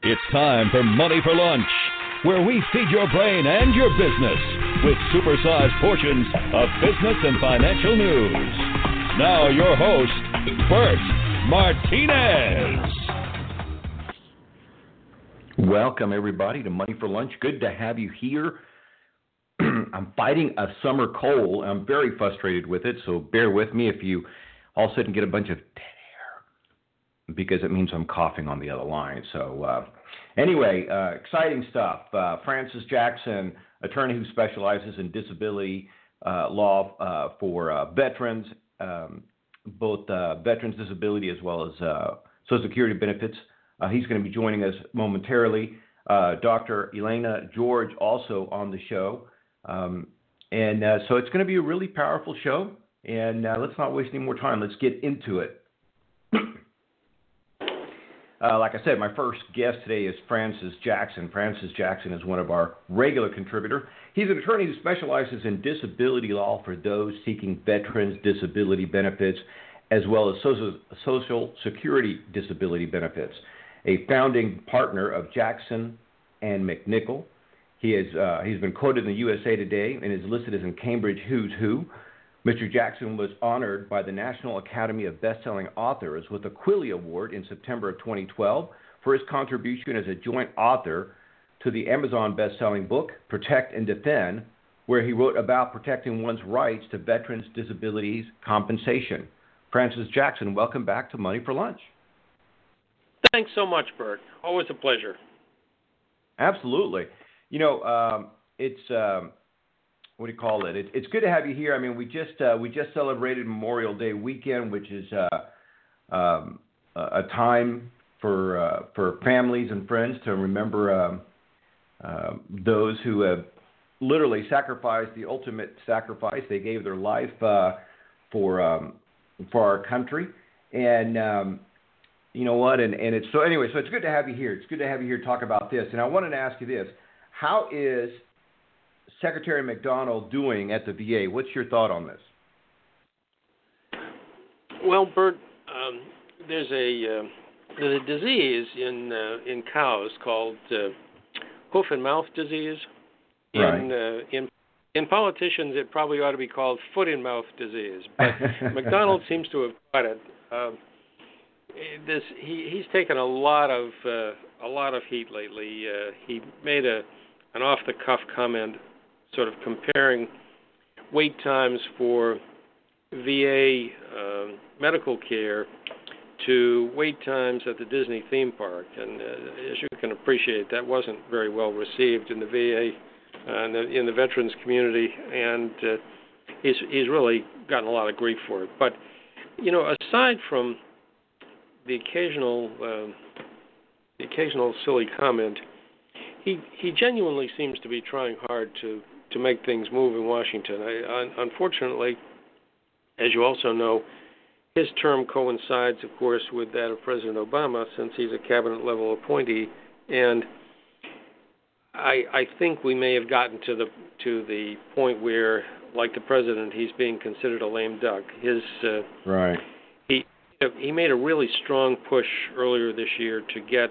It's time for Money for Lunch, where we feed your brain and your business with supersized portions of business and financial news. Now your host, Bert Martinez. Welcome, everybody, to Money for Lunch. Good to have you here. I'm fighting a summer cold. I'm very frustrated with it, so bear with me if you all of a sudden get a bunch of dead air, because it means I'm coughing on the other line. So anyway, exciting stuff. Francis Jackson, attorney who specializes in disability law for veterans, both veterans disability as well as Social Security benefits. He's going to be joining us momentarily. Dr. Elena George also on the show. So it's going to be a really powerful show. And let's not waste any more time. Let's get into it. Like I said, my first guest today is Francis Jackson. Francis Jackson is one of our regular contributors. He's an attorney who specializes in disability law for those seeking veterans disability benefits, as well as Social Security disability benefits. A founding partner of Jackson and McNichol. He's been quoted in the USA Today and is listed as in Cambridge Who's Who. Mr. Jackson was honored by the National Academy of Best-Selling Authors with the Quilly Award in September of 2012 for his contribution as a joint author to the Amazon best-selling book, Protect and Defend, where he wrote about protecting one's rights to veterans' disabilities compensation. Francis Jackson, welcome back to Money for Lunch. Thanks so much, Bert. Always a pleasure. Absolutely. You know, it's what do you call it? It's good to have you here. I mean, we just celebrated Memorial Day weekend, which is a time for families and friends to remember those who have literally sacrificed the ultimate sacrifice. They gave their life for our country, and you know what? And it's so anyway. So it's good to have you here. It's good to have you here to talk about this. And I wanted to ask you this: how is Secretary McDonald doing at the VA? What's your thought on this? Well, Bert, there's a disease in cows called hoof and mouth disease. Right. In politicians, it probably ought to be called foot and mouth disease. But McDonald seems to have got it. He's taken a lot of heat lately. He made an off-the-cuff comment, sort of comparing wait times for VA medical care to wait times at the Disney theme park. And as you can appreciate, that wasn't very well received in the VA, in the veterans community, and he's really gotten a lot of grief for it. But, you know, aside from the occasional silly comment, he genuinely seems to be trying hard to make things move in Washington. Unfortunately, as you also know, his term coincides, of course, with that of President Obama, since he's a cabinet-level appointee, and I think we may have gotten to the point where, like the president, he's being considered a lame duck. Right. He made a really strong push earlier this year to get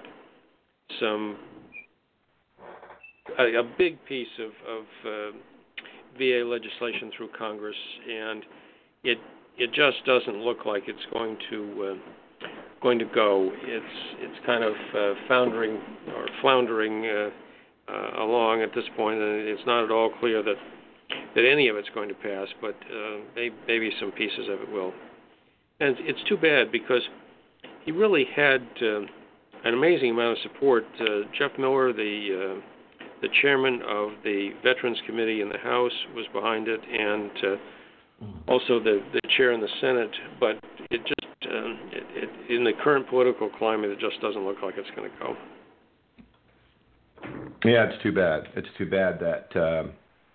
a big piece of VA legislation through Congress, and it just doesn't look like it's going to go. It's kind of floundering along at this point, and it's not at all clear that any of it's going to pass, but maybe some pieces of it will. And it's too bad, because he really had an amazing amount of support. Jeff Miller, the chairman of the Veterans Committee in the House, was behind it, and also the chair in the Senate. But it just, in the current political climate, it just doesn't look like it's going to go. Yeah, it's too bad. It's too bad that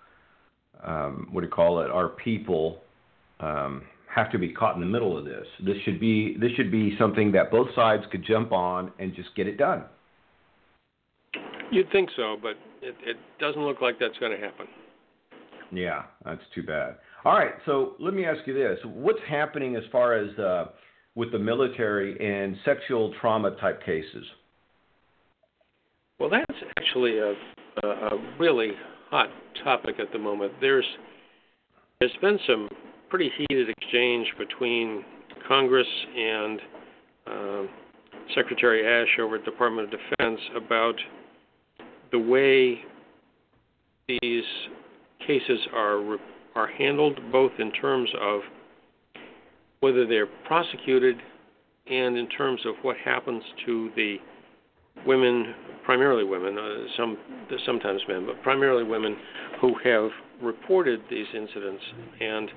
our people have to be caught in the middle of this. This should be something that both sides could jump on and just get it done. You'd think so, but it doesn't look like that's going to happen. Yeah, that's too bad. All right, so let me ask you this. What's happening as far as with the military and sexual trauma type cases? Well, that's actually a really hot topic at the moment. There's been some pretty heated exchange between Congress and Secretary Ash over at the Department of Defense about the way these cases are handled, both in terms of whether they're prosecuted and in terms of what happens to the women, primarily women, sometimes men, but primarily women who have reported these incidents. And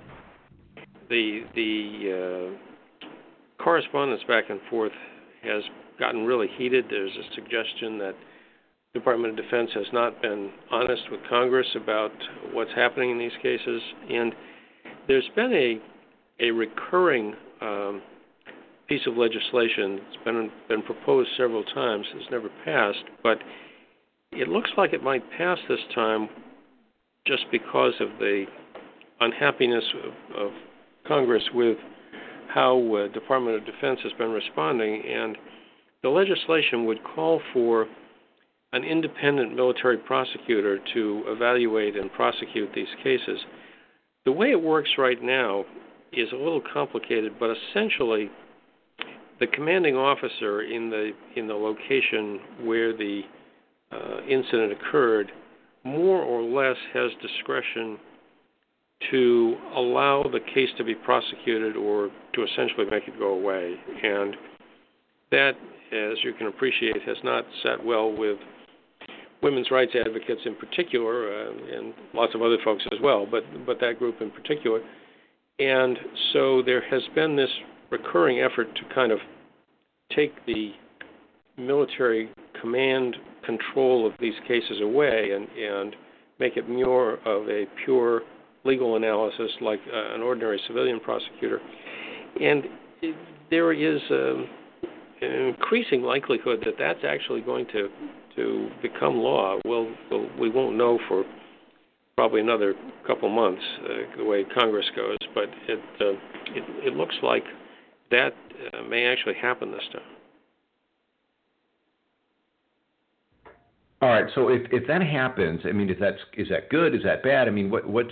the correspondence back and forth has gotten really heated. There's a suggestion that the Department of Defense has not been honest with Congress about what's happening in these cases. And there's been a recurring piece of legislation. It's been proposed several times. It's never passed, but it looks like it might pass this time just because of the unhappiness of Congress with how Department of Defense has been responding. And the legislation would call for an independent military prosecutor to evaluate and prosecute these cases. The way it works right now is a little complicated, but essentially the commanding officer in the location where the incident occurred more or less has discretion to allow the case to be prosecuted or to essentially make it go away. And that, as you can appreciate, has not sat well with women's rights advocates in particular, and lots of other folks as well, but that group in particular. And so there has been this recurring effort to kind of take the military command control of these cases away and make it more of a pure legal analysis like an ordinary civilian prosecutor. And there is an increasing likelihood that that's actually going to become law. We won't know for probably another couple months the way Congress goes, but it looks like that may actually happen this time. All right. So if that happens, I mean, is that good? Is that bad? I mean, what's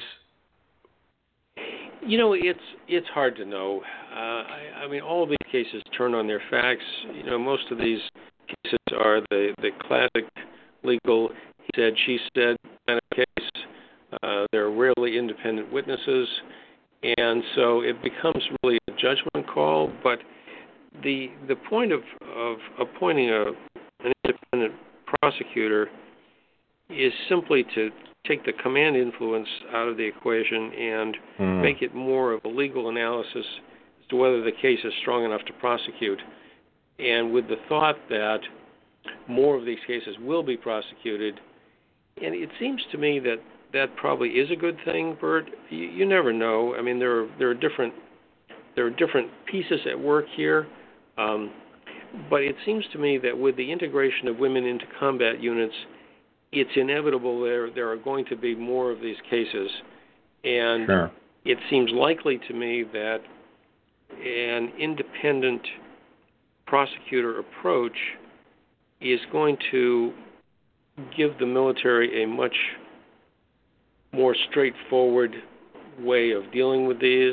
it's hard to know. I mean, all of these cases turn on their facts. Most of these cases are the classic legal he said, she said kind of case. They're rarely independent witnesses, and so it becomes really a judgment call. But the point of appointing an independent prosecutor is simply to take the command influence out of the equation and make it more of a legal analysis as to whether the case is strong enough to prosecute. And with the thought that more of these cases will be prosecuted, and it seems to me that probably is a good thing, Bert. You never know. I mean, there are different pieces at work here, but it seems to me that with the integration of women into combat units, it's inevitable there are going to be more of these cases, and sure. It seems likely to me that an independent prosecutor approach is going to give the military a much more straightforward way of dealing with these.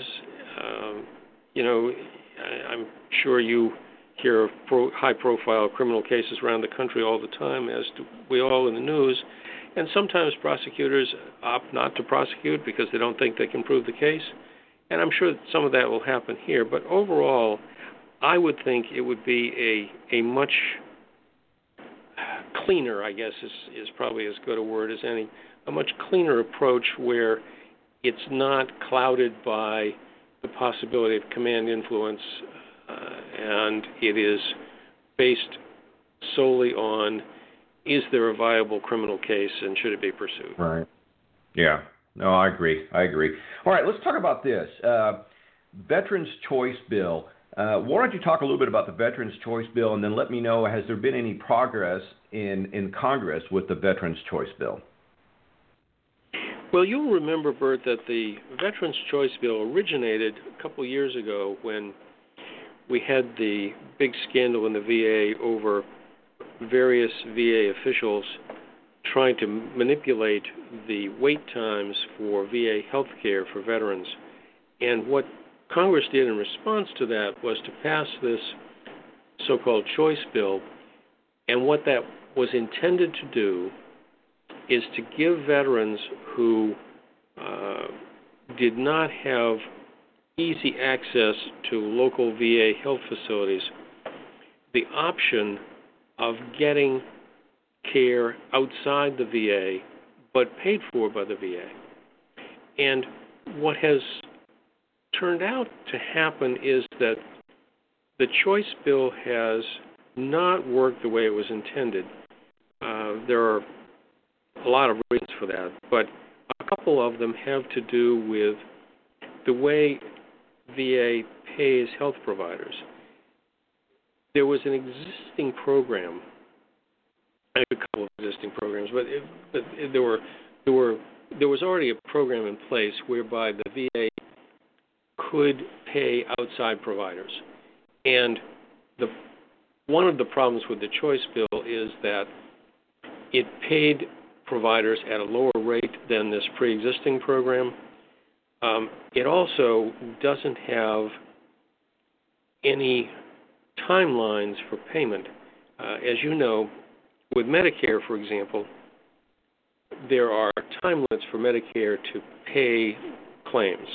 I'm sure you hear of high-profile criminal cases around the country all the time, as do we all in the news, and sometimes prosecutors opt not to prosecute because they don't think they can prove the case, and I'm sure that some of that will happen here. But overall, I would think it would be a much cleaner, I guess is probably as good a word as any, a much cleaner approach where it's not clouded by the possibility of command influence, and it is based solely on, is there a viable criminal case and should it be pursued? Right. Yeah. No, I agree. All right, let's talk about this. Veterans Choice Bill. Why don't you talk a little bit about the Veterans Choice Bill, and then let me know, has there been any progress in Congress with the Veterans Choice Bill? Well, you'll remember, Bert, that the Veterans Choice Bill originated a couple years ago when we had the big scandal in the VA over various VA officials trying to manipulate the wait times for VA health care for veterans. And what Congress did in response to that was to pass this so-called choice bill. And what that was intended to do is to give veterans who did not have easy access to local VA health facilities the option of getting care outside the VA, but paid for by the VA. And what has turned out to happen is that the choice bill has not worked the way it was intended. There are a lot of reasons for that, but a couple of them have to do with the way VA pays health providers. There was an existing program, a couple of existing programs, but there was already a program in place whereby the VA could pay outside providers. And one of the problems with the choice bill is that it paid providers at a lower rate than this pre-existing program. It also doesn't have any timelines for payment. As you know, with Medicare, for example, there are time limits for Medicare to pay claims.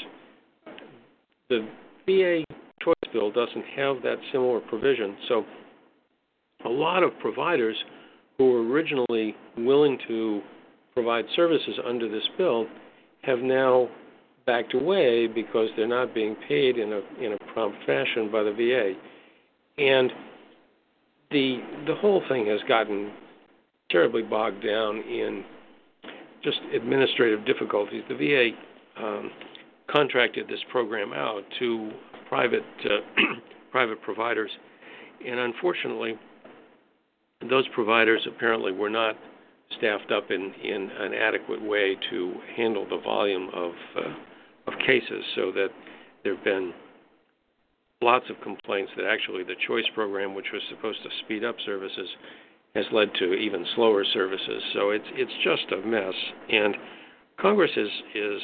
The VA choice bill doesn't have that similar provision, so a lot of providers who were originally willing to provide services under this bill have now backed away because they're not being paid in a prompt fashion by the VA. And the whole thing has gotten terribly bogged down in just administrative difficulties. The VA contracted this program out to private providers, and unfortunately, those providers apparently were not staffed up in an adequate way to handle the volume of cases, so that there have been lots of complaints that actually the choice program, which was supposed to speed up services, has led to even slower services. So it's just a mess. And Congress is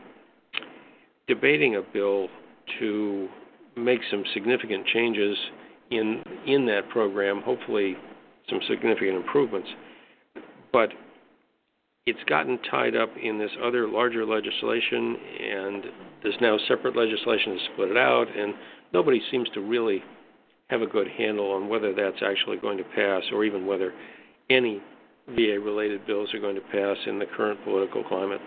debating a bill to make some significant changes in that program, hopefully some significant improvements. But it's gotten tied up in this other larger legislation, and there's now separate legislation to split it out, and nobody seems to really have a good handle on whether that's actually going to pass, or even whether any VA-related bills are going to pass in the current political climate.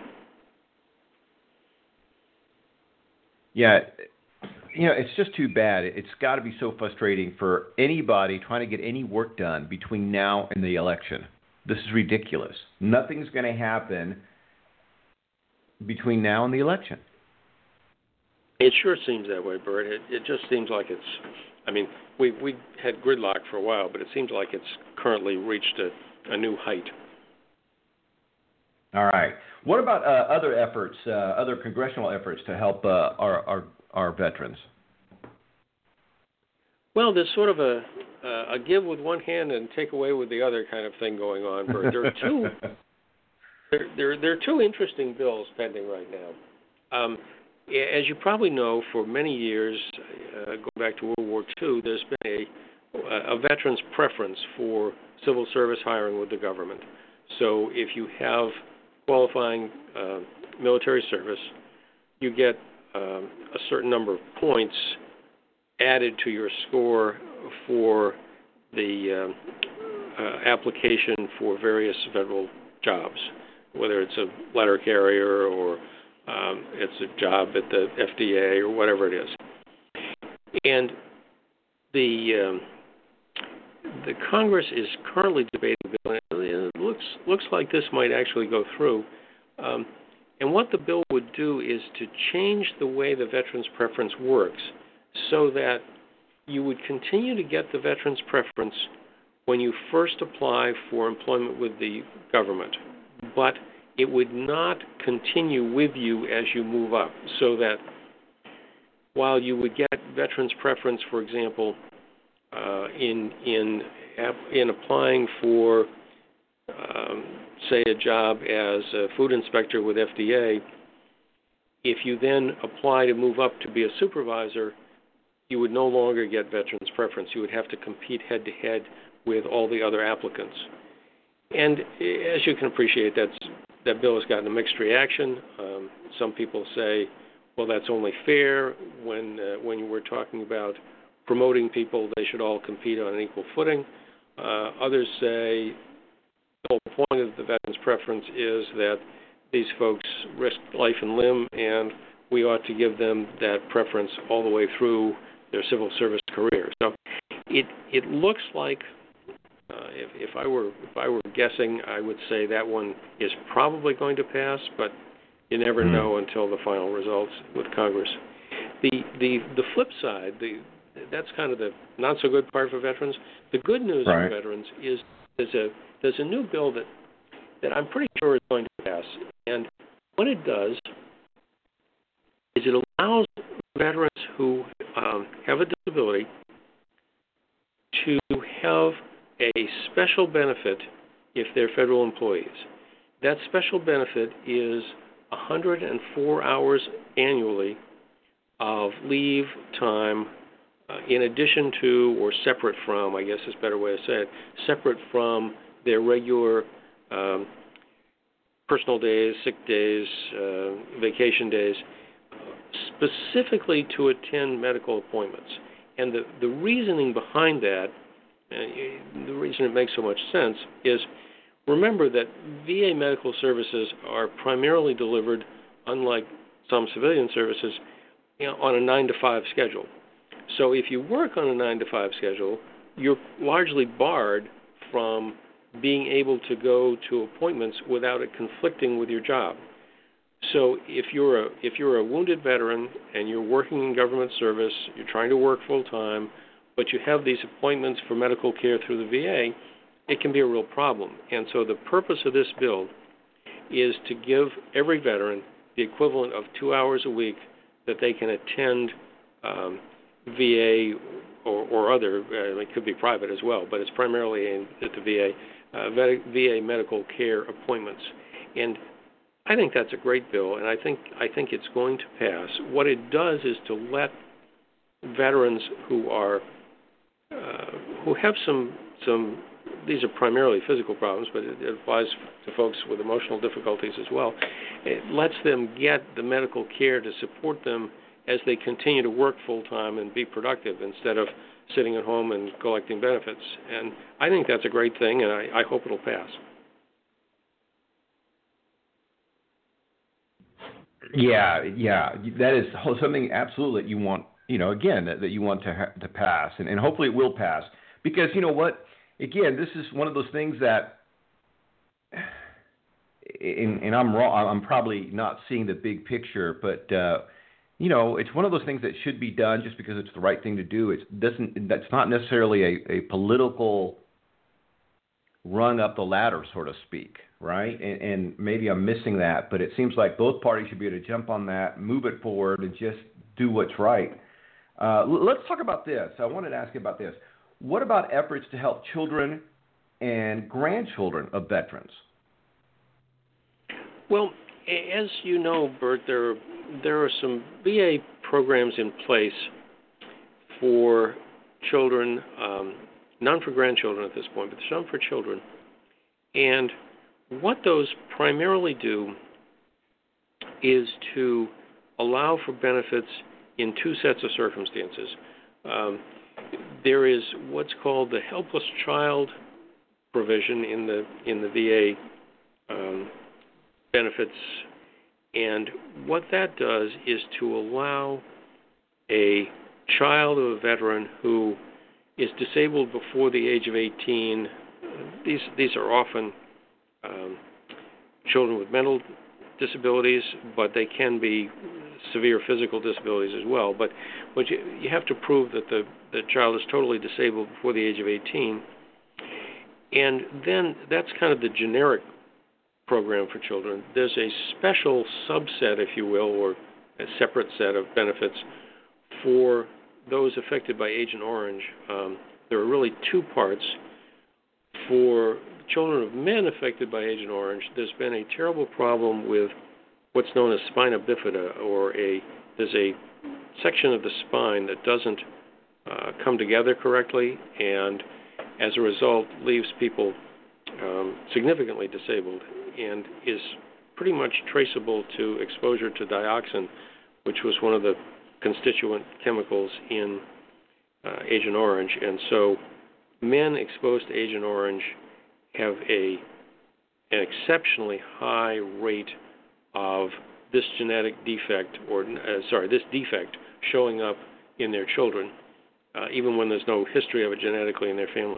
Yeah, it's just too bad. It's got to be so frustrating for anybody trying to get any work done between now and the election. This is ridiculous. Nothing's going to happen between now and the election. It sure seems that way, Bert. It just seems like it's, I mean, we had gridlock for a while, but it seems like it's currently reached a new height. All right. What about other efforts, other congressional efforts to help our veterans? Well, there's sort of a give with one hand and take away with the other kind of thing going on, Bert. There are two interesting bills pending right now. As you probably know, for many years, going back to World War II, there's been a veteran's preference for civil service hiring with the government. So if you have qualifying military service, you get a certain number of points added to your score for the application for various federal jobs, whether it's a letter carrier or it's a job at the FDA or whatever it is. And the Congress is currently debating a bill, and it looks like this might actually go through. And what the bill would do is to change the way the veteran's preference works so that you would continue to get the veteran's preference when you first apply for employment with the government, but it would not continue with you as you move up, so that while you would get veterans preference, for example, in in applying for, say, a job as a food inspector with FDA, if you then apply to move up to be a supervisor, you would no longer get veterans preference. You would have to compete head-to-head with all the other applicants. And as you can appreciate, that bill has gotten a mixed reaction. Some people say, well, that's only fair. When you were talking about promoting people, they should all compete on an equal footing. Others say the whole point of the veterans preference is that these folks risk life and limb, and we ought to give them that preference all the way through their civil service career. So it looks like, if I were guessing, I would say that one is probably going to pass, but you never know until the final results with Congress. The flip side, that's kind of the not so good part for veterans. The good news for veterans is there's a new bill that I'm pretty sure is going to pass, and what it does is it allows veterans who have a disability to have a special benefit if they're federal employees. That special benefit is 104 hours annually of leave time in addition to, or separate from, I guess is a better way to say it, separate from their regular personal days, sick days, vacation days, specifically to attend medical appointments. And the reasoning behind that, the reason it makes so much sense, is remember that VA medical services are primarily delivered, unlike some civilian services, on a 9-to-5 schedule. So if you work on a 9-to-5 schedule, you're largely barred from being able to go to appointments without it conflicting with your job. So if you're a wounded veteran and you're working in government service, you're trying to work full time, but you have these appointments for medical care through the VA, it can be a real problem. And so the purpose of this bill is to give every veteran the equivalent of 2 hours a week that they can attend VA or other, it could be private as well, but it's primarily aimed at the VA medical care appointments. And I think that's a great bill, and I think it's going to pass. What it does is to let veterans who have some these are primarily physical problems, but it applies to folks with emotional difficulties as well. It lets them get the medical care to support them as they continue to work full-time and be productive instead of sitting at home and collecting benefits. And I think that's a great thing, and I hope it'll pass. Yeah, that is something absolutely that you want, again, that you want to pass, and hopefully it will pass. Because, you know what, again, this is one of those things that, and I'm wrong, I'm probably not seeing the big picture, but, it's one of those things that should be done just because it's the right thing to do. That's not necessarily a political rung up the ladder, so to speak, right? And maybe I'm missing that, but it seems like both parties should be able to jump on that, move it forward, and just do what's right. Let's talk about this. I wanted to ask you about this. What about efforts to help children and grandchildren of veterans? Well, as you know, Bert, there are some VA programs in place for children, none for grandchildren at this point, but some for children. And what those primarily do is to allow for benefits in two sets of circumstances. There is what's called the helpless child provision in the VA benefits, and what that does is to allow a child of a veteran who is disabled before the age of 18. These are often children with mental disabilities, but they can be severe physical disabilities as well. But you have to prove that the child is totally disabled before the age of 18. And then that's kind of the generic program for children. There's a special subset, if you will, or a separate set of benefits for those affected by Agent Orange. There are really two parts. For children of men affected by Agent Orange, there's been a terrible problem with what's known as spina bifida, there's a section of the spine that doesn't come together correctly, and as a result leaves people significantly disabled, and is pretty much traceable to exposure to dioxin, which was one of the constituent chemicals in Agent Orange. And so men exposed to Agent Orange have an exceptionally high rate of this genetic defect, this defect showing up in their children, even when there's no history of it genetically in their family.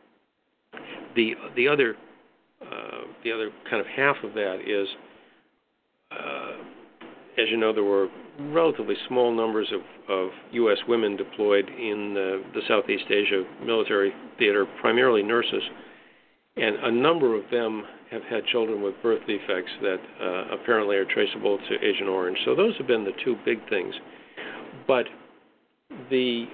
The other kind of half of that is, as you know, there were relatively small numbers of U.S. women deployed in the Southeast Asia military theater, primarily nurses, and a number of them have had children with birth defects that apparently are traceable to Agent Orange. So those have been the two big things. But the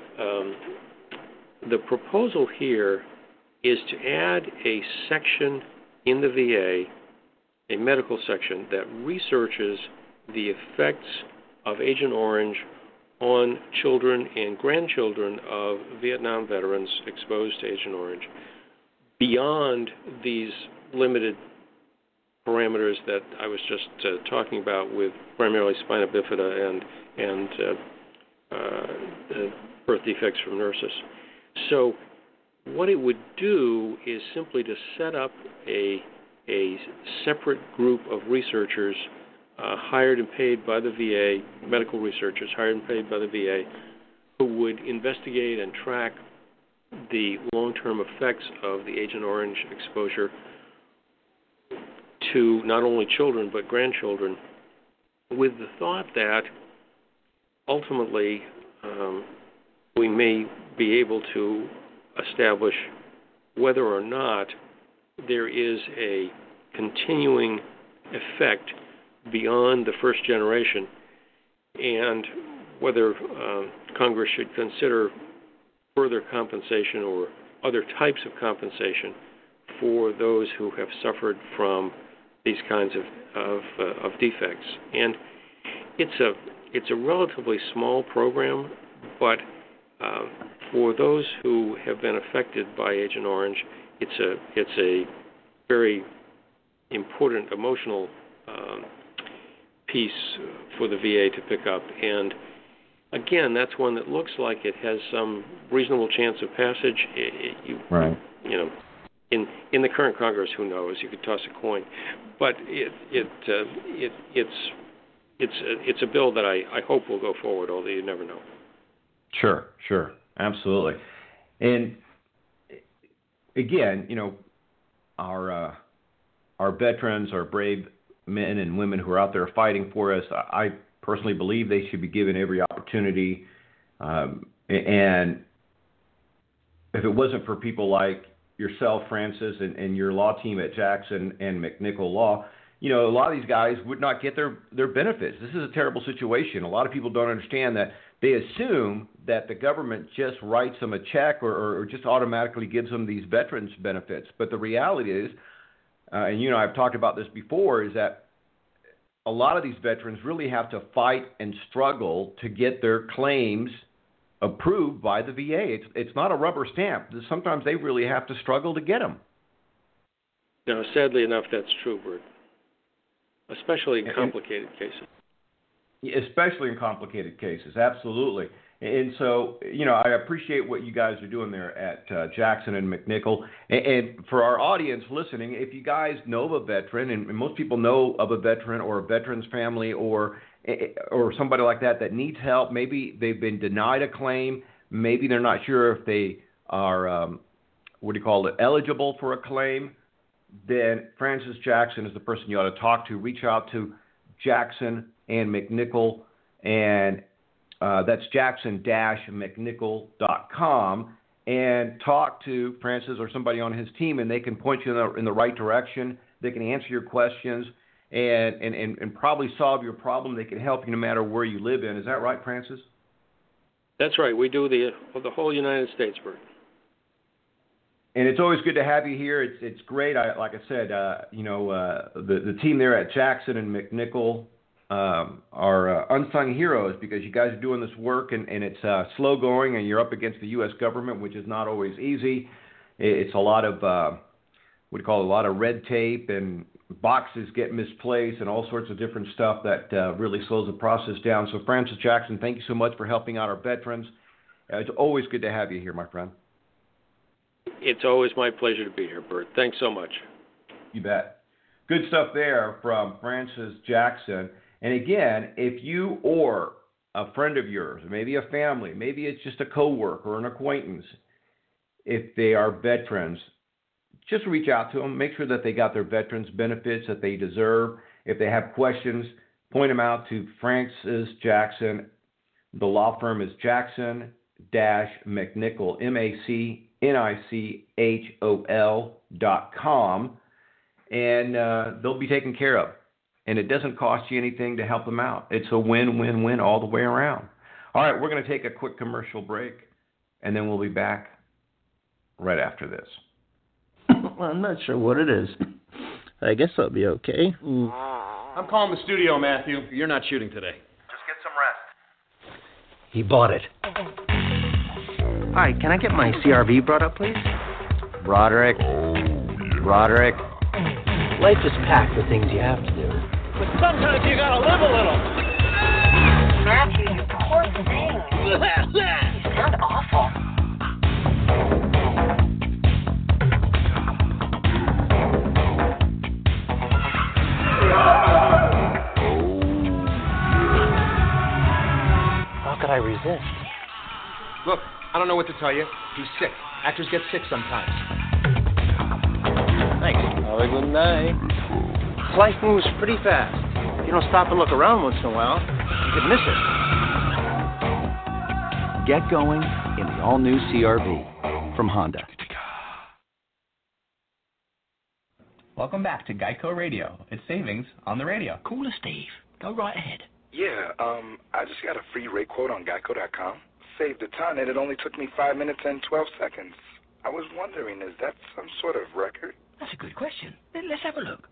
proposal here is to add a section in the VA, a medical section, that researches the effects of Agent Orange on children and grandchildren of Vietnam veterans exposed to Agent Orange, beyond these limited parameters that I was just talking about, with primarily spina bifida and birth defects from nurses. So what it would do is simply to set up a separate group of researchers hired and paid by the VA, medical researchers hired and paid by the VA, who would investigate and track the long-term effects of the Agent Orange exposure to not only children but grandchildren, with the thought that ultimately we may be able to establish whether or not there is a continuing effect beyond the first generation, and whether Congress should consider further compensation or other types of compensation for those who have suffered from these kinds of defects. And it's a relatively small program, but for those who have been affected by Agent Orange, it's a very important emotional piece for the VA to pick up. And again, that's one that looks like it has some reasonable chance of passage. Right. You know, in the current Congress, who knows? You could toss a coin, but it's a bill that I hope will go forward, although you never know. Sure, absolutely. And again, you know, our veterans, our brave men and women who are out there fighting for us, I personally believe they should be given every opportunity. And if it wasn't for people like yourself, Francis, and your law team at Jackson and McNichol Law, you know, a lot of these guys would not get their benefits. This is a terrible situation. A lot of people don't understand that. They assume that the government just writes them a check or just automatically gives them these veterans benefits. But the reality is, and you know, I've talked about this before, is that a lot of these veterans really have to fight and struggle to get their claims approved by the VA. It's not a rubber stamp. Sometimes they really have to struggle to get them. No, sadly enough, that's true, Bert. Especially in complicated cases. Especially in complicated cases, absolutely. And so, you know, I appreciate what you guys are doing there at Jackson and McNichol. And for our audience listening, if you guys know of a veteran, and most people know of a veteran or a veteran's family or somebody like that needs help, maybe they've been denied a claim, maybe they're not sure if they are, eligible for a claim, then Francis Jackson is the person you ought to talk to. Reach out to Jackson and McNichol, and that's jackson-mcnichol.com, and talk to Francis or somebody on his team, and they can point you in the right direction. They can answer your questions and probably solve your problem. They can help you no matter where you live in. Is that right, Francis? That's right. We do the whole United States, Bert. And it's always good to have you here. It's great. Like I said, the team there at Jackson and McNichol are unsung heroes because you guys are doing this work, and it's slow going, and you're up against the U.S. government, which is not always easy. It's a lot of a lot of red tape, and boxes get misplaced, and all sorts of different stuff that really slows the process down. So, Francis Jackson, thank you so much for helping out our veterans. It's always good to have you here, my friend. It's always my pleasure to be here, Bert. Thanks so much. You bet. Good stuff there from Francis Jackson. And again, if you or a friend of yours, maybe a family, maybe it's just a coworker or an acquaintance, if they are veterans, just reach out to them. Make sure that they got their veterans benefits that they deserve. If they have questions, point them out to Francis Jackson. The law firm is Jackson-McNichol, McNichol.com, and they'll be taken care of. And it doesn't cost you anything to help them out. It's a win-win-win all the way around. All right, we're going to take a quick commercial break, and then we'll be back right after this. Well, I'm not sure what it is. I guess I'll be okay. I'm calling the studio, Matthew. You're not shooting today. Just get some rest. He bought it. Hi, can I get my CRV brought up, please? Roderick. Life is packed with things you have to do. But sometimes you gotta live a little. Matthew, you poor thing. You sound awful. How could I resist? Look, I don't know what to tell you. He's sick. Actors get sick sometimes. Thanks. Have a good night. Life moves pretty fast. If you don't stop and look around once in a while, you could miss it. Get going in the all-new CRV from Honda. Welcome back to Geico Radio. It's savings on the radio. Cooler, Steve. Go right ahead. Yeah, I just got a free rate quote on Geico.com. Saved a ton, and it only took me 5 minutes and 12 seconds. I was wondering, is that some sort of record? That's a good question. Let's have a look.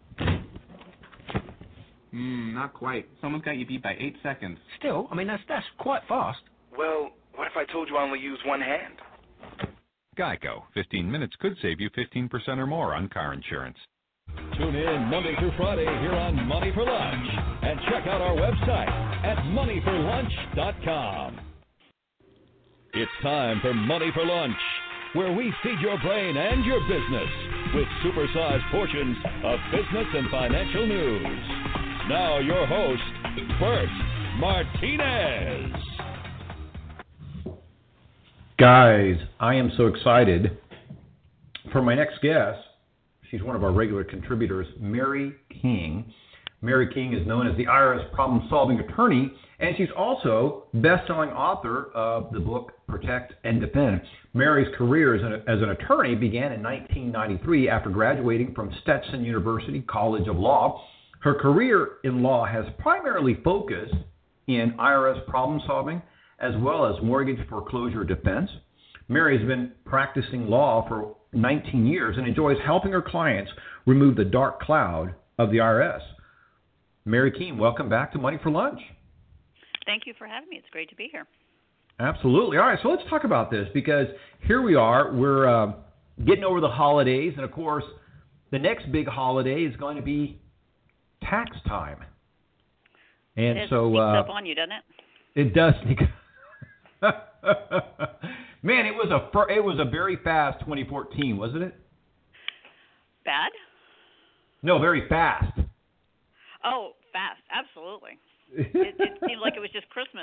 Not quite. Someone's got you beat by 8 seconds. Still, I mean, that's quite fast. Well, what if I told you I only use one hand? Geico. 15 minutes could save you 15% or more on car insurance. Tune in Monday through Friday here on Money for Lunch. And check out our website at moneyforlunch.com. It's time for Money for Lunch, where we feed your brain and your business with supersized portions of business and financial news. Now your host, Bert Martinez. Guys, I am so excited for my next guest. She's one of our regular contributors, Mary King. Mary King is known as the IRS problem-solving attorney, and she's also best-selling author of the book Protect and Defend. Mary's career as an attorney began in 1993 after graduating from Stetson University College of Law. Her career in law has primarily focused in IRS problem-solving as well as mortgage foreclosure defense. Mary has been practicing law for 19 years and enjoys helping her clients remove the dark cloud of the IRS. Mary King, welcome back to Money for Lunch. Thank you for having me. It's great to be here. Absolutely. All right, so let's talk about this because here we are. We're getting over the holidays, and, of course, the next big holiday is going to be tax time. And it so sneaks up on you, doesn't it? It does sneak Man, it was a very fast 2014, wasn't it? Bad? No, very fast. Oh, fast. Absolutely. It seemed like it was just Christmas.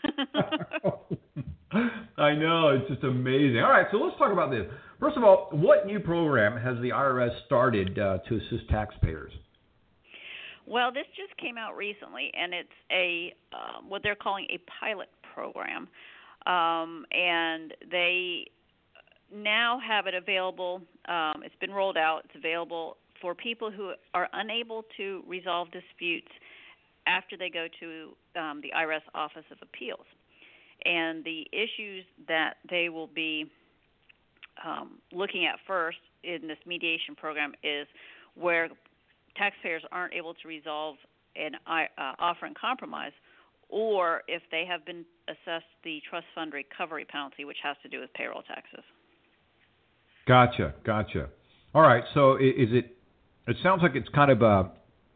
I know. It's just amazing. All right, so let's talk about this. First of all, what new program has the IRS started to assist taxpayers? Well, this just came out recently, and it's a what they're calling a pilot program. And they now have it available. It's been rolled out. It's available for people who are unable to resolve disputes after they go to the IRS Office of Appeals. And the issues that they will be looking at first in this mediation program is where taxpayers aren't able to resolve an offer in compromise, or if they have been assessed the trust fund recovery penalty, which has to do with payroll taxes. Gotcha. All right. So is it? It sounds like it's kind of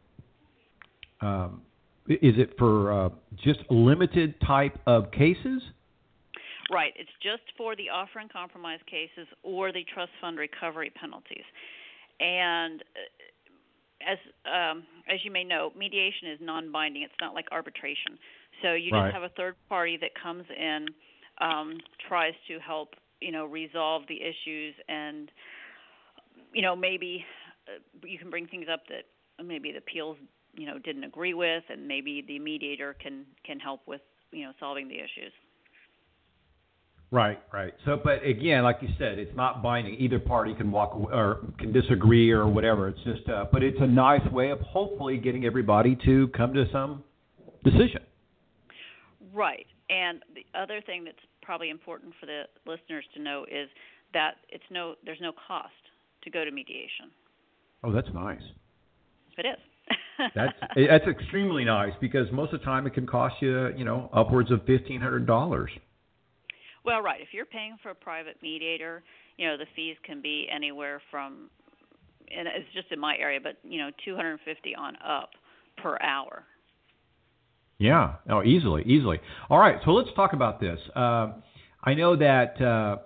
is it for just limited type of cases? Right. It's just for the offer and compromise cases or the trust fund recovery penalties. And as you may know, mediation is non-binding. It's not like arbitration. So you just have a third party that comes in, tries to help, resolve the issues, and, maybe you can bring things up that maybe the appeals, didn't agree with, and maybe the mediator can help with, solving the issues. Right. So, but again, like you said, it's not binding. Either party can walk or can disagree or whatever. It's just, but it's a nice way of hopefully getting everybody to come to some decision. Right. And the other thing that's probably important for the listeners to know is that there's no cost to go to mediation. Oh, that's nice. It is. That's extremely nice, because most of the time it can cost you, upwards of $1,500. Well, right. If you're paying for a private mediator, the fees can be anywhere from, and it's just in my area, but $250 on up per hour. Yeah. Oh, easily. All right. So let's talk about this. I know that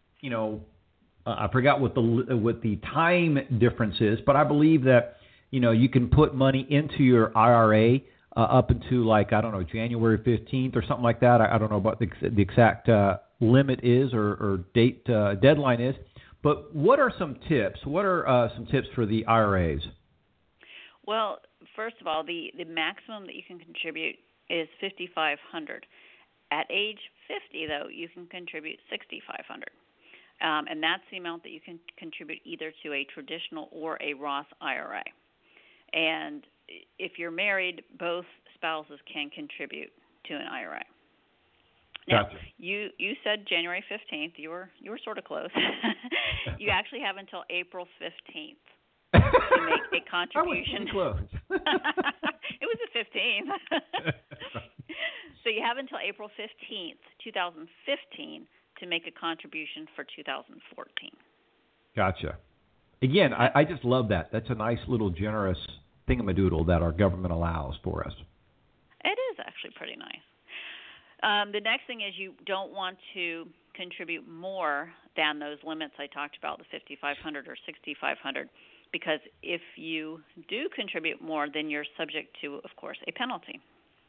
I forgot what the time difference is, but I believe that you can put money into your IRA up into January 15th or something like that. I don't know what the exact limit is or date deadline is. But what are some tips? What are some tips for the IRAs? Well, first of all, the maximum that you can contribute is $5,500. At age 50, though, you can contribute $6,500. And that's the amount that you can contribute either to a traditional or a Roth IRA. And if you're married, both spouses can contribute to an IRA. Now, gotcha. You said January 15th. You were sort of close. You actually have until April 15th to make a contribution. I was close. It was the 15th. So you have until April 15th, 2015, to make a contribution for 2014. Gotcha. Again, I just love that. That's a nice little generous thingamadoodle that our government allows for us. It is actually pretty nice. The next thing is you don't want to contribute more than those limits I talked about, the $5,500 or $6,500, because if you do contribute more, then you're subject to, of course, a penalty.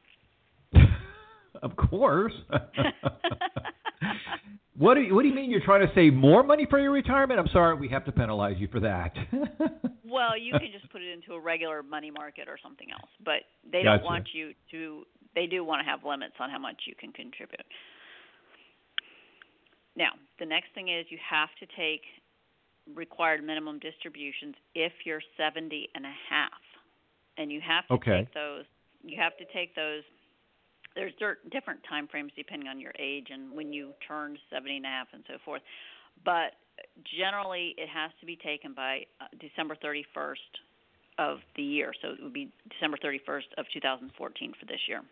Of course. What do you mean you're trying to save more money for your retirement? I'm sorry, we have to penalize you for that. Well, you can just put it into a regular money market or something else, but they don't want you to. They do want to have limits on how much you can contribute. Now, the next thing is you have to take required minimum distributions if you're 70 and a half, and you have to take those. You have to take those. There's different time frames depending on your age and when you turn 70 and a half and so forth. But generally, it has to be taken by December 31st of the year. So it would be December 31st of 2014 for this year.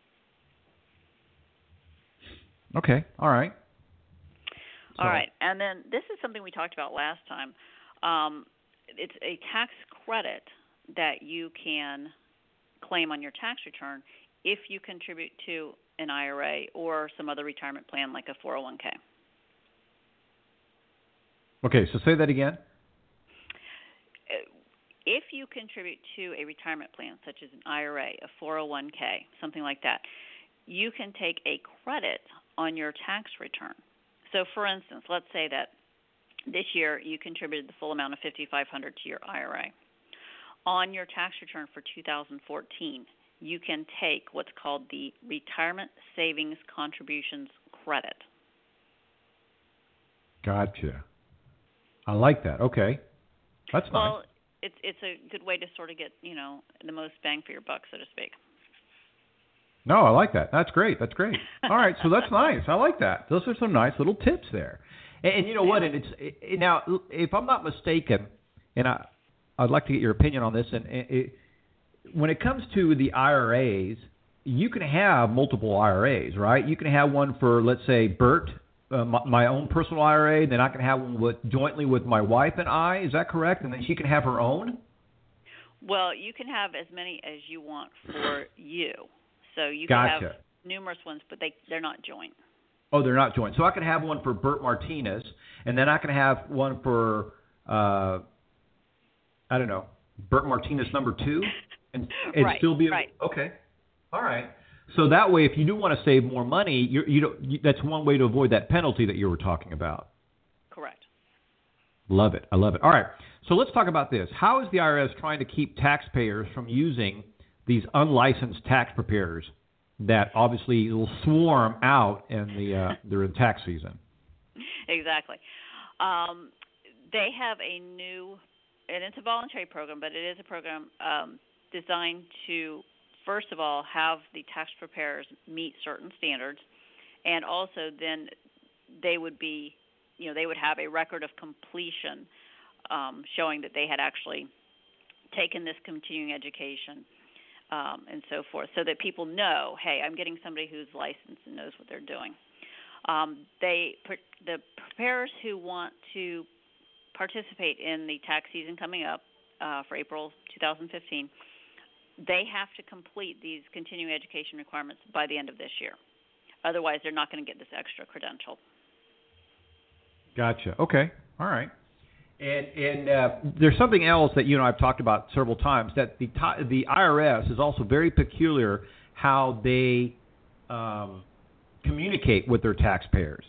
Okay. All right. All right. And then this is something we talked about last time. It's a tax credit that you can claim on your tax return if you contribute to an IRA or some other retirement plan like a 401k. Okay, so say that again. If you contribute to a retirement plan such as an IRA, a 401k, something like that, you can take a credit on your tax return. So, for instance, let's say that this year you contributed the full amount of $5,500 to your IRA. On your tax return for 2014, you can take what's called the Retirement Savings Contributions Credit. Gotcha. I like that. Okay. That's nice. Well, it's a good way to sort of get, the most bang for your buck, so to speak. No, I like that. That's great. All right, so that's nice. I like that. Those are some nice little tips there. And you know what? And now, if I'm not mistaken, and I'd like to get your opinion on this. And when it comes to the IRAs, you can have multiple IRAs, right? You can have one for, let's say, Bert, my own personal IRA. Then I can have one jointly with my wife and I. Is that correct? And then she can have her own? Well, you can have as many as you want for you. So you Gotcha. can have numerous ones, but they're not joint. Oh, they're not joint. So I can have one for Bert Martinez, and then I can have one for, I don't know, Bert Martinez number 2, and right, still be right. Okay. All right. So that way, if you do want to save more money, that's one way to avoid that penalty that you were talking about. Correct. Love it. I love it. All right. So let's talk about this. How is the IRS trying to keep taxpayers from using these unlicensed tax preparers that obviously will swarm out during tax season? Exactly. They have and it's a voluntary program, but it is a program designed to, first of all, have the tax preparers meet certain standards, and also then they would have a record of completion showing that they had actually taken this continuing education and so forth, so that people know, hey, I'm getting somebody who's licensed and knows what they're doing. The preparers who want to participate in the tax season coming up for April 2015, they have to complete these continuing education requirements by the end of this year. Otherwise, they're not going to get this extra credential. Gotcha. Okay. All right. And there's something else that you and I have talked about several times, that the IRS is also very peculiar how they communicate with their taxpayers.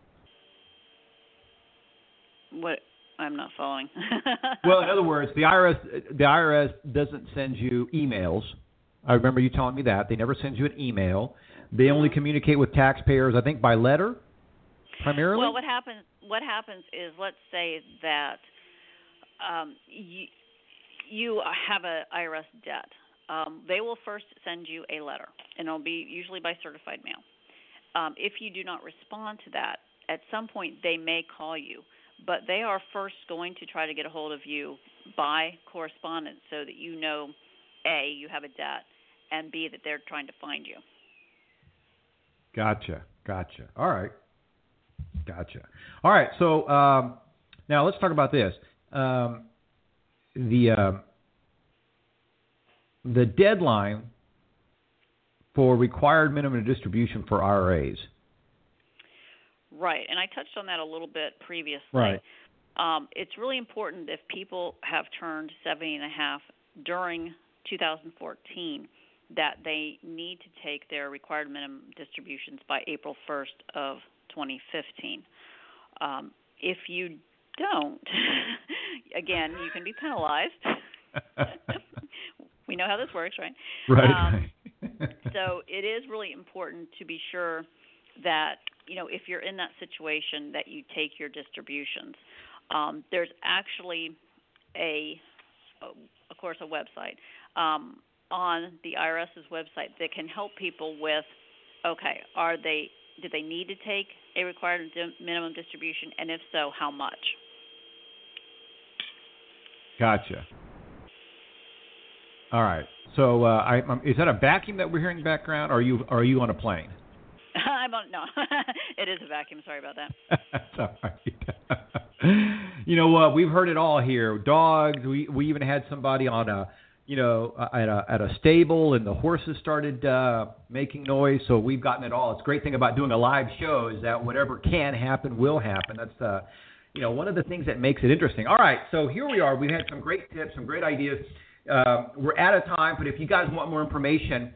What? I'm not following. Well, in other words, the IRS doesn't send you emails. I remember you telling me that. They never send you an email. They only communicate with taxpayers, I think, by letter, primarily? Well, what happens is, let's say that you have an IRS debt. They will first send you a letter, and it'll be usually by certified mail. If you do not respond to that, at some point they may call you. But they are first going to try to get a hold of you by correspondence so that you know, A, you have a debt, and B, that they're trying to find you. Gotcha. All right. Gotcha. All right, so now let's talk about this. The deadline for required minimum distribution for IRAs. Right, and I touched on that a little bit previously. Right. It's really important if people have turned 70 and a half during 2014 that they need to take their required minimum distributions by April 1st of 2015. If you don't, again, you can be penalized. We know how this works, right? Right. So it is really important to be sure that, if you're in that situation, that you take your distributions. There's actually a website on the IRS's website that can help people with, okay, do they need to take a required minimum distribution, and if so, how much? Gotcha. All right. So is that a vacuum that we're hearing in the background, or are you on a plane? No, it is a vacuum. Sorry about that. That's all right. You know what? We've heard it all here. Dogs. We even had somebody on at a stable, and the horses started making noise. So we've gotten it all. It's a great thing about doing a live show is that whatever can happen will happen. That's one of the things that makes it interesting. All right. So here we are. We've had some great tips, some great ideas. We're out of time, but if you guys want more information,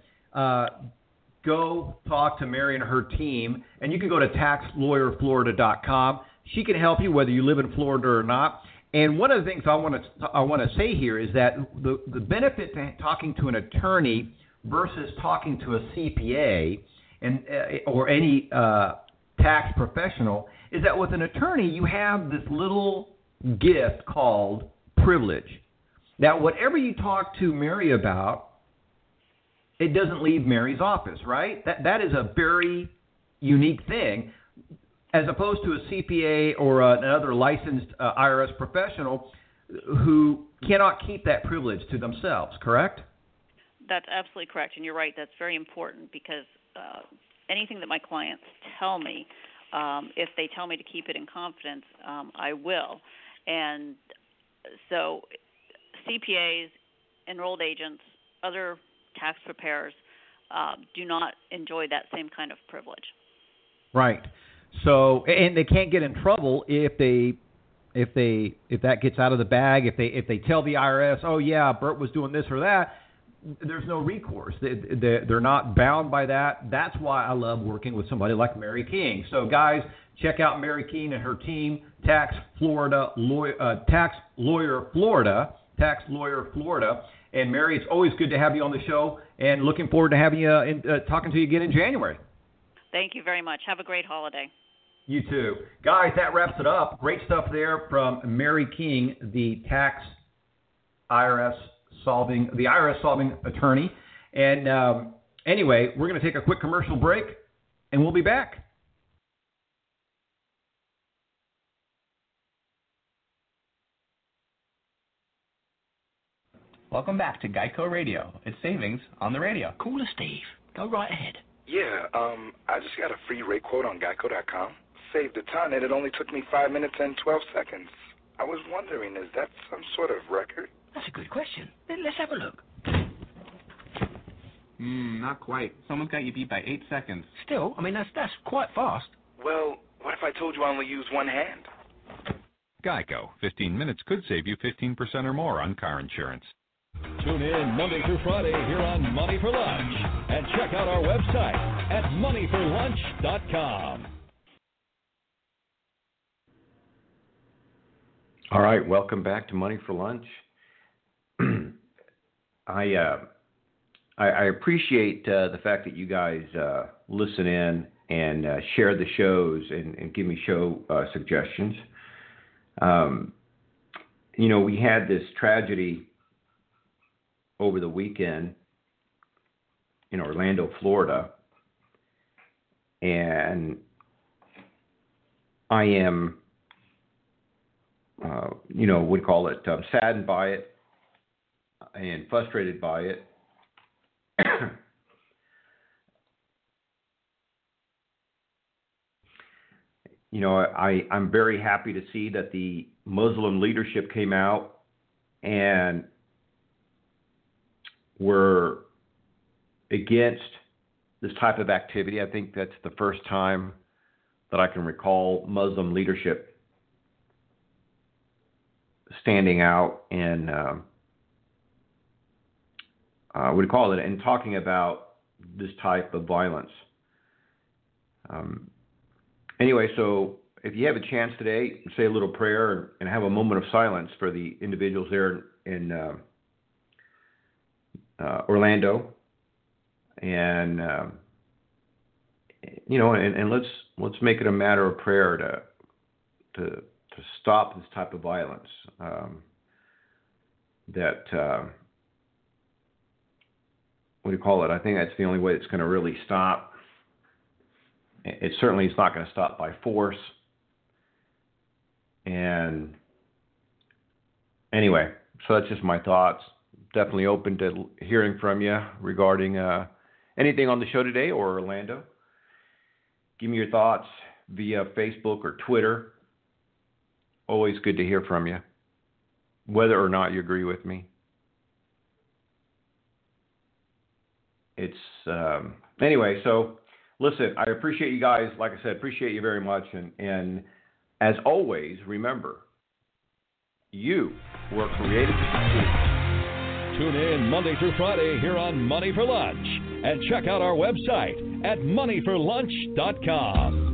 go talk to Mary and her team, and you can go to taxlawyerflorida.com. She can help you whether you live in Florida or not. And one of the things I want to say here is that the benefit to talking to an attorney versus talking to a CPA or any tax professional is that with an attorney you have this little gift called privilege. That whatever you talk to Mary about, it doesn't leave Mary's office, right? That is a very unique thing. as opposed to a CPA or another licensed IRS professional who cannot keep that privilege to themselves, correct? That's absolutely correct, and you're right. That's very important because anything that my clients tell me, if they tell me to keep it in confidence, I will. And so CPAs, enrolled agents, other tax preparers do not enjoy that same kind of privilege. Right. So, and they can't get in trouble if that gets out of the bag. If they tell the IRS, oh yeah, Bert was doing this or that, there's no recourse. They're not bound by that. That's why I love working with somebody like Mary King. So guys, check out Mary King and her team, Tax Lawyer Florida. And Mary, it's always good to have you on the show, and looking forward to having you talking to you again in January. Thank you very much. Have a great holiday. You too. Guys, that wraps it up. Great stuff there from Mary King, the IRS solving attorney. And anyway, we're going to take a quick commercial break, and we'll be back. Welcome back to Geico Radio. It's savings on the radio. Call us, Steve. Go right ahead. Yeah, I just got a free rate quote on Geico.com. Saved a ton, and it only took me 5 minutes and 12 seconds. I was wondering, is that some sort of record? That's a good question. Let's have a look. Not quite. Someone's got you beat by 8 seconds. Still, I mean, that's quite fast. Well, what if I told you I only use one hand? Geico. 15 minutes could save you 15% or more on car insurance. Tune in Monday through Friday here on Money for Lunch. And check out our website at moneyforlunch.com. All right, welcome back to Money for Lunch. I appreciate the fact that you guys listen in and share the shows and give me show suggestions. We had this tragedy over the weekend in Orlando, Florida, and I am, saddened by it and frustrated by it. I'm very happy to see that the Muslim leadership came out and were against this type of activity. I think that's the first time that I can recall Muslim leadership standing out and and talking about this type of violence. Anyway, so if you have a chance today, say a little prayer and have a moment of silence for the individuals there in Orlando, and and let's make it a matter of prayer to stop this type of violence. I think that's the only way it's going to really stop. It certainly is not going to stop by force. And anyway, so that's just my thoughts. Definitely open to hearing from you regarding anything on the show today or Orlando. Give me your thoughts via Facebook or Twitter. Always good to hear from you, whether or not you agree with me. It's anyway, so listen, I appreciate you guys. Like I said, appreciate you very much. And as always, remember, you were created to succeed. Tune in Monday through Friday here on Money for Lunch. And check out our website at moneyforlunch.com.